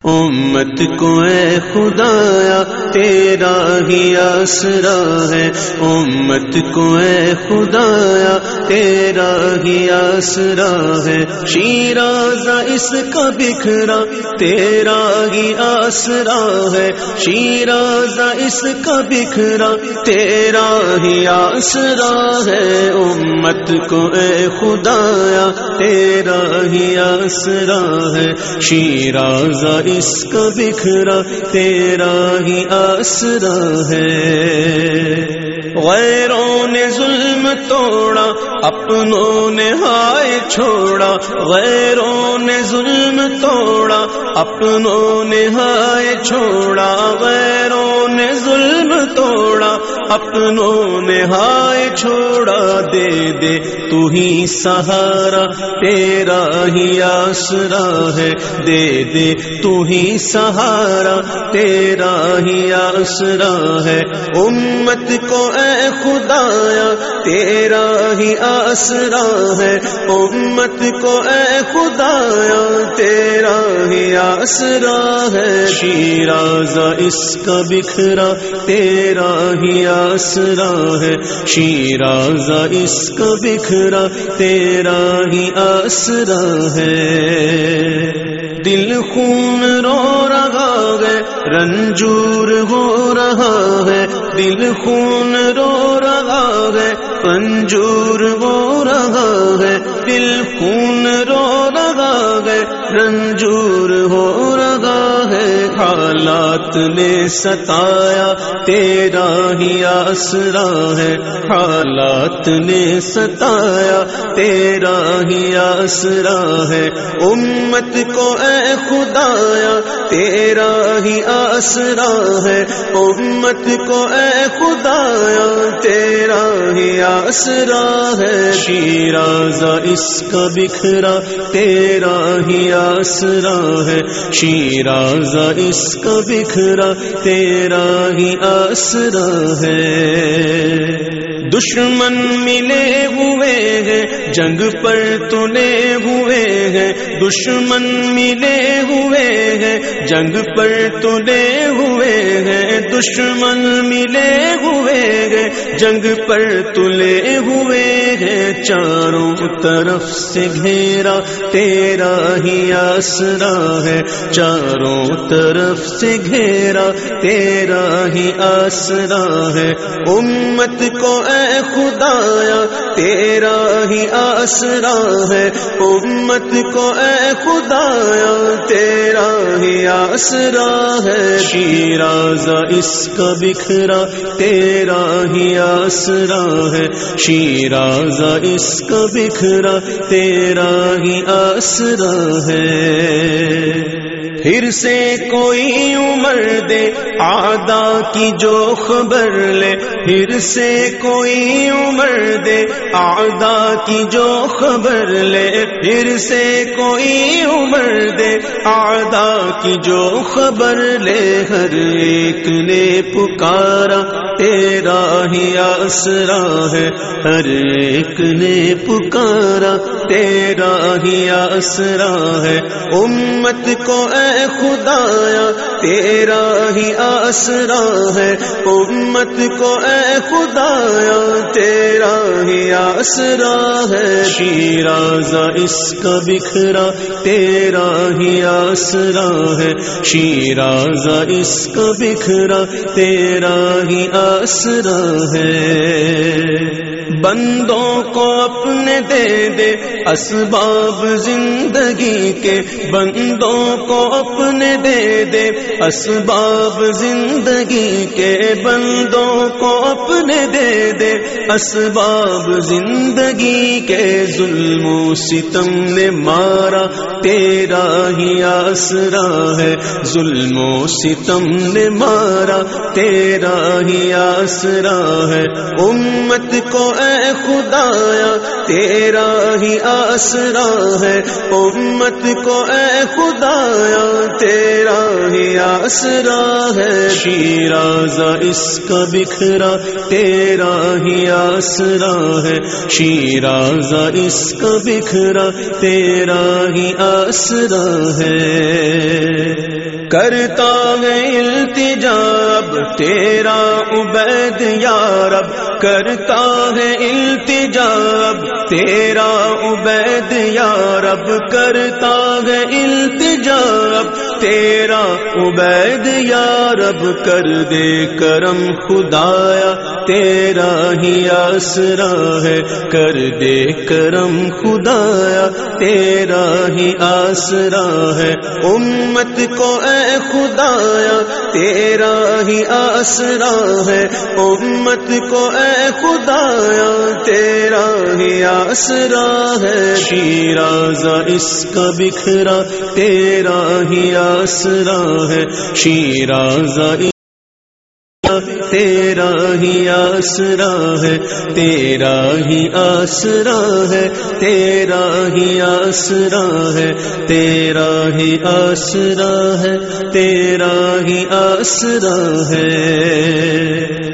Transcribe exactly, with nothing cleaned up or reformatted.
امت کو اے خدایا تیرا ہی آسرا ہے، امت کو اے خدایا تیرا ہی آسرا ہے، شیرازہ اس کا بکھرا تیرا ہی آسرا ہے، شیرازہ اس کا بکھرا تیرا ہی آسرا ہے، امت کو اے خدایا تیرا ہی آسرا ہے، شیرازہ اس کا بکھرا تیرا ہی آسرا ہے۔ غیروں نے ظلم توڑا اپنوں نے ہائے چھوڑا، غیروں نے ظلم توڑا اپنوں نے ہائے چھوڑا، غیروں نے ظلم توڑا اپنوں نے ہائے چھوڑا، دے دے تو ہی سہارا تیرا ہی آسرا ہے، دے دے تو ہی سہارا تیرا ہی آسرا ہے، امت کو اے خدایا تیرا ہی آسرا ہے، امت کو اے خدایا تیرا ہی آسرا ہے، شیرازہ اس کا بکھرا تیرا ہی آسرا ہے، شیرازہ اس کا بکھرا تیرا ہی آسرا ہے، دل خون رو رہا ہے رنجور ہو رہا ہے، دل خون رو رہا ہے رنجور ہو رہا ہے، دل خون رو رہا ہے رنجور ہو رہا ہے، حالات نے ستایا تیرا ہی آسرا ہے، حالات نے ستایا تیرا ہی آسرا ہے، امت کو اے خدایا تیرا ہی آسرا ہے، امت کو اے خدایا تیرا ہی آسرا ہے، شیرازہ اس کا بکھرا تیرا ہی آسرا ہے، شیرازہ اس کا بکھرا تیرا ہی آسرا ہے، دشمن ملے ہوئے ہیں جنگ پر تلے ہوئے ہیں، دشمن ملے ہوئے ہیں جنگ پر تلے ہوئے ہیں، دشمن ملے ہوئے ہیں جنگ پر تلے ہوئے ہیں، چاروں طرف سے گھیرا تیرا ہی آسرا ہے، چاروں طرف سے گھیرا تیرا ہی آسرا ہے، امت کو اے خدایا تیرا ہی آسرا ہے، امت کو اے خدایا تیرا ہی آسرا ہے، شیرازہ اس کا بکھرا تیرا ہی آسرا ہے، شیرازہ اس کا بکھرا تیرا ہی آسرا ہے، پھر سے کوئی عمر دے آدا کی جو خبر لے، پھر سے کوئی عمر دے آدا کی جو خبر لے، پھر سے کوئی عمر دے آدا کی جو خبر لے، ہر ایک نے پکارا تیرا ہی آسرا ہے، ہر ایک نے پکارا تیرا ہی آسرا ہے، امت کو اے خدایا تیرا ہی آسرا ہے، امت کو اے خدایا تیرا ہی آسرا ہے، شیرازہ اس کا بکھرا تیرا ہی آسرا ہے، شیرازہ اس کا بکھرا تیرا ہی آسرا ہے، بندوں کو اپنے دے دے اسباب زندگی کے، بندوں کو اپنے دے دے اسباب زندگی کے، بندوں کو اپنے دے دے اسباب زندگی کے، ظلم و ستم نے مارا تیرا ہی آسرا ہے، ظلم و ستم نے مارا تیرا ہی آسرا ہے، امت کو اے خدایا تیرا ہی آسرا ہے، امت کو اے خدایا تیرا ہی آسرا ہے، شیرازہ اس کا بکھرا تیرا ہی آسرا ہے، شیرازہ اس کا بکھرا تیرا ہی آسرا ہے۔ کرتا ہے التجا اب تیرا عبید یا رب، کرتا ہے التجا اب تیرا عبید یا رب، کرتا ہے التجا اب تیرا عبید یا رب، کر دے کرم خدایا تیرا ہی آسرا ہے، کر دے کرم خدایا تیرا ہی آسرا ہے، امت کو اے خدایا تیرا ہی آسرا ہے، امت کو اے خدایا تیرا ہی آسرا ہے، شیرازہ اس کا بکھرا تیرا ہی آسرا ہے، شیرازہ تیرا ہی آسرا ہے، تیرا ہی آسرا ہے، تیرا ہی آسرا ہے، تیرا ہی آسرا ہے، تیرا ہی آسرا ہے۔